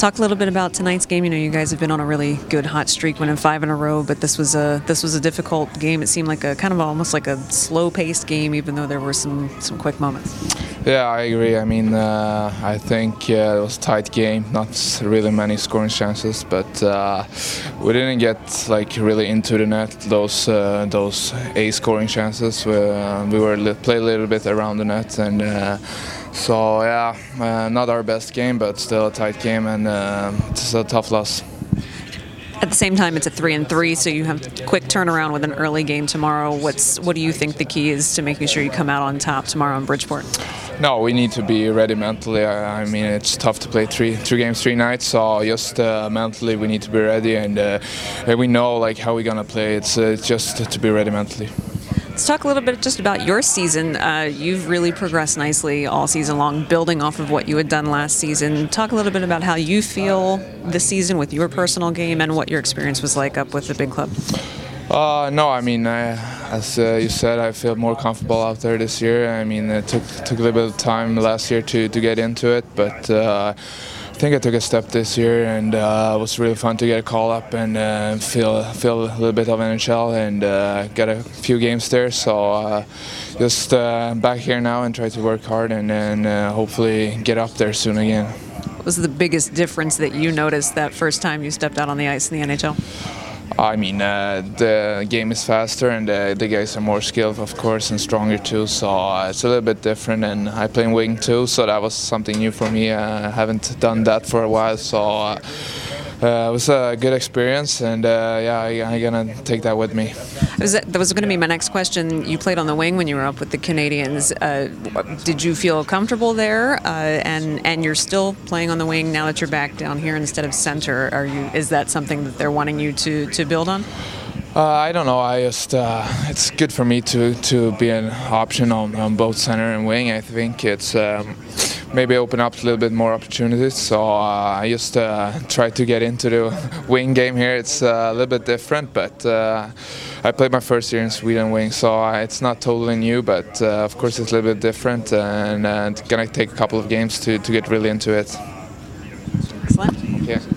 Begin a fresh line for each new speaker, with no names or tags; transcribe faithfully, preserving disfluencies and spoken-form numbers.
Talk a little bit about tonight's game. You know, you guys have been on a really good hot streak, winning five in a row, but this was a this was a difficult game. It seemed like a kind of almost like a slow-paced game, even though there were some some quick moments.
Yeah, I agree. I mean, uh, I think uh, it was a tight game, not really many scoring chances, but uh, we didn't get like really into the net. Those uh, those A scoring chances. We, uh, we were li- play a little bit around the net, and uh, so yeah, uh, not our best game, but still a tight game, and uh, it's a tough loss.
At the same time, it's a three and three, so you have quick turnaround with an early game tomorrow. What's what do you think the key is to making sure you come out on top tomorrow in Bridgeport?
No, we need to be ready mentally. I, I mean, it's tough to play three three games, three nights. So just uh, mentally, we need to be ready, and, uh, and we know like how we're gonna play. It's uh, just to be ready mentally.
Let's talk a little bit just about your season. Uh, you've really progressed nicely all season long, building off of what you had done last season. Talk a little bit about how you feel this season with your personal game and what your experience was like up with the big club.
Uh, no, I mean, I, as uh, you said, I feel more comfortable out there this year. I mean, it took took a little bit of time last year to, to get into it, but uh, I think I took a step this year, and uh, it was really fun to get a call up and uh, feel feel a little bit of N H L and uh, got a few games there. So uh, just uh, back here now and try to work hard and then uh, hopefully get up there soon again.
What was the biggest difference that you noticed that first time you stepped out on the ice in the N H L?
I mean, uh, the game is faster and uh, the guys are more skilled, of course, and stronger too. So uh, it's a little bit different. And I play in wing too, so that was something new for me. Uh, I haven't done that for a while, so uh, uh, it was a good experience. And uh, yeah, I, I'm gonna take that with me.
Was that, that was going to be my next question. You played on the wing when you were up with the Canadians. Uh, did you feel comfortable there? Uh, and and you're still playing on the wing now that you're back down here instead of center. Are you? Is that something that they're wanting you to, to build on?
Uh, I don't know. I just uh, it's good for me to to be an option on, on both center and wing. I think it's um, maybe open up a little bit more opportunities. So uh, I just uh, try to get into the wing game here. It's uh, a little bit different, but uh, I played my first year in Sweden wing, so uh, it's not totally new. But uh, of course, it's a little bit different, and uh, it's gonna take a couple of games to to get really into it.
Excellent.
Yeah.